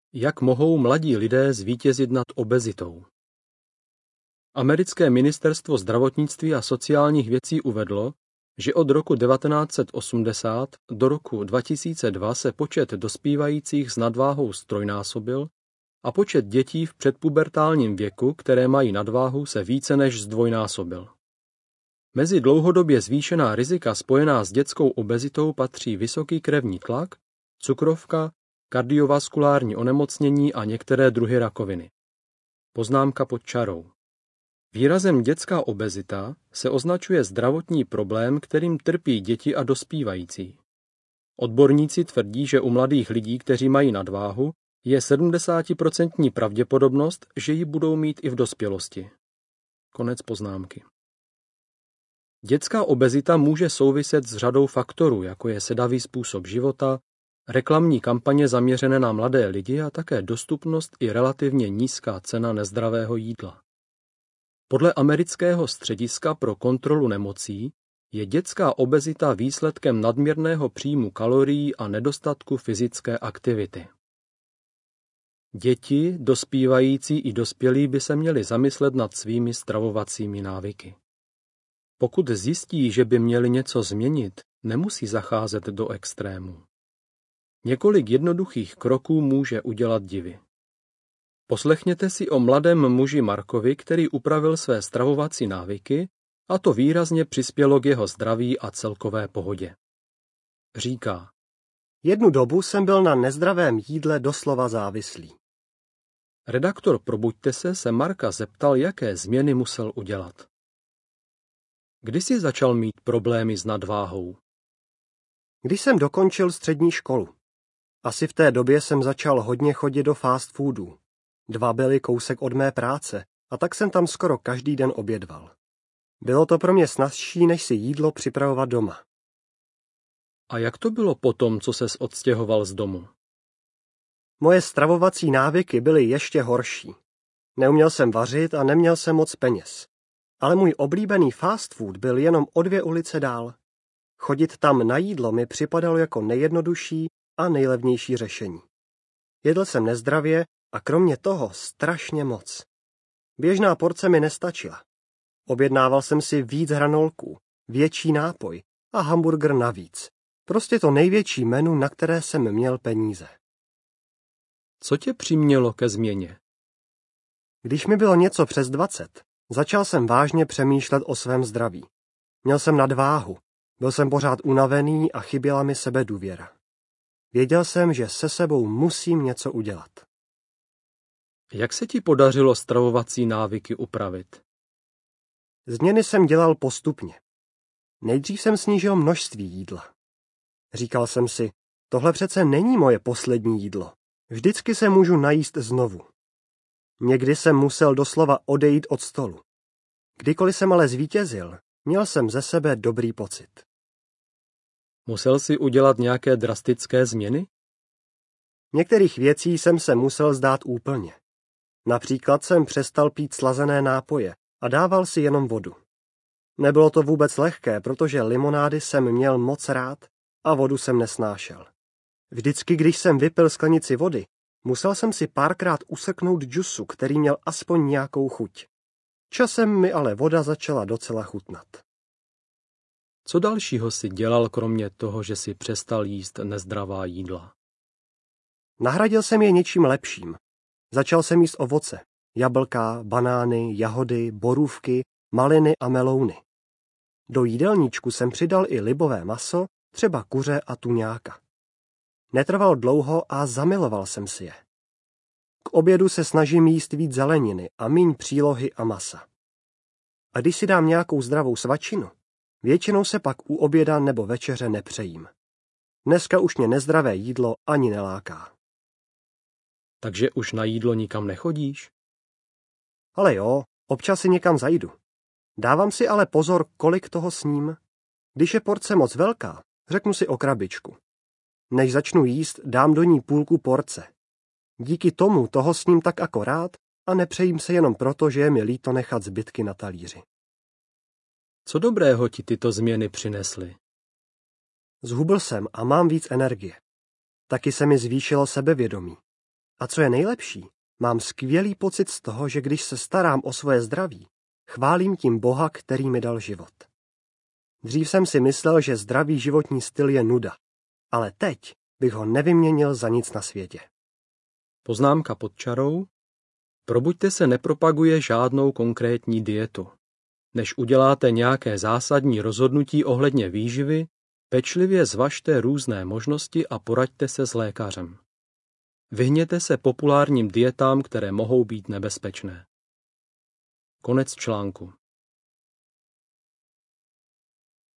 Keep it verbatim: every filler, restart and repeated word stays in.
Jak mohou mladí lidé zvítězit nad obezitou? Americké ministerstvo zdravotnictví a sociálních věcí uvedlo, že od roku devatenáct set osmdesát do roku dva tisíce dva se počet dospívajících s nadváhou ztrojnásobil a počet dětí v předpubertálním věku, které mají nadváhu, se více než zdvojnásobil. Mezi dlouhodobě zvýšená rizika spojená s dětskou obezitou patří vysoký krevní tlak, cukrovka, kardiovaskulární onemocnění a některé druhy rakoviny. Poznámka pod čarou. Výrazem dětská obezita se označuje zdravotní problém, kterým trpí děti a dospívající. Odborníci tvrdí, že u mladých lidí, kteří mají nadváhu, je sedmdesátprocentní pravděpodobnost, že ji budou mít i v dospělosti. Konec poznámky. Dětská obezita může souviset s řadou faktorů, jako je sedavý způsob života, reklamní kampaně zaměřené na mladé lidi a také dostupnost i relativně nízká cena nezdravého jídla. Podle amerického střediska pro kontrolu nemocí je dětská obezita výsledkem nadměrného příjmu kalorií a nedostatku fyzické aktivity. Děti, dospívající i dospělí by se měli zamyslet nad svými stravovacími návyky. Pokud zjistí, že by měli něco změnit, nemusí zacházet do extrému. Několik jednoduchých kroků může udělat divy. Poslechněte si o mladém muži Markovi, který upravil své stravovací návyky a to výrazně přispělo k jeho zdraví a celkové pohodě. Říká: Jednu dobu jsem byl na nezdravém jídle doslova závislý. Redaktor Probuďte se se Marka zeptal, jaké změny musel udělat. Kdy jsi začal mít problémy s nadváhou? Když jsem dokončil střední školu. Asi v té době jsem začal hodně chodit do fast foodů. Dva byly kousek od mé práce a tak jsem tam skoro každý den obědval. Bylo to pro mě snazší, než si jídlo připravovat doma. A jak to bylo potom, co ses odstěhoval z domu? Moje stravovací návyky byly ještě horší. Neuměl jsem vařit a neměl jsem moc peněz. Ale můj oblíbený fast food byl jenom o dvě ulice dál. Chodit tam na jídlo mi připadalo jako nejjednodušší a nejlevnější řešení. Jedl jsem nezdravě a kromě toho strašně moc. Běžná porce mi nestačila. Objednával jsem si víc hranolků, větší nápoj a hamburger navíc. Prostě to největší menu, na které jsem měl peníze. Co tě přimělo ke změně? Když mi bylo něco přes dvacet, začal jsem vážně přemýšlet o svém zdraví. Měl jsem nadváhu, byl jsem pořád unavený a chyběla mi sebedůvěra. Věděl jsem, že se sebou musím něco udělat. Jak se ti podařilo stravovací návyky upravit? Změny jsem dělal postupně. Nejdřív jsem snížil množství jídla. Říkal jsem si, tohle přece není moje poslední jídlo. Vždycky se můžu najíst znovu. Někdy jsem musel doslova odejít od stolu. Kdykoliv jsem ale zvítězil, měl jsem ze sebe dobrý pocit. Musel jsi udělat nějaké drastické změny? Některých věcí jsem se musel zdát úplně. Například jsem přestal pít slazené nápoje a dával si jenom vodu. Nebylo to vůbec lehké, protože limonády jsem měl moc rád a vodu jsem nesnášel. Vždycky, když jsem vypil sklenici vody, musel jsem si párkrát useknout džusu, který měl aspoň nějakou chuť. Časem mi ale voda začala docela chutnat. Co dalšího si dělal, kromě toho, že si přestal jíst nezdravá jídla? Nahradil jsem je něčím lepším. Začal jsem jíst ovoce, jablka, banány, jahody, borůvky, maliny a melouny. Do jídelníčku jsem přidal i libové maso, třeba kuře a tuňáka. Netrval dlouho a zamiloval jsem si je. K obědu se snažím jíst víc zeleniny a míň přílohy a masa. A když si dám nějakou zdravou svačinu, většinou se pak u oběda nebo večeře nepřejím. Dneska už mě nezdravé jídlo ani neláká. Takže už na jídlo nikam nechodíš? Ale jo, občas si někam zajdu. Dávám si ale pozor, kolik toho sním. Když je porce moc velká, řeknu si o krabičku. Než začnu jíst, dám do ní půlku porce. Díky tomu toho sním tak akorát a nepřejím se jenom proto, že je mi líto nechat zbytky na talíři. Co dobrého ti tyto změny přinesly? Zhubl jsem a mám víc energie. Taky se mi zvýšilo sebevědomí. A co je nejlepší, mám skvělý pocit z toho, že když se starám o svoje zdraví, chválím tím Boha, který mi dal život. Dřív jsem si myslel, že zdravý životní styl je nuda, ale teď bych ho nevyměnil za nic na světě. Poznámka pod čarou. Probuďte se nepropaguje žádnou konkrétní dietu. Než uděláte nějaké zásadní rozhodnutí ohledně výživy, pečlivě zvažte různé možnosti a poraďte se s lékařem. Vyhněte se populárním dietám, které mohou být nebezpečné. Konec článku.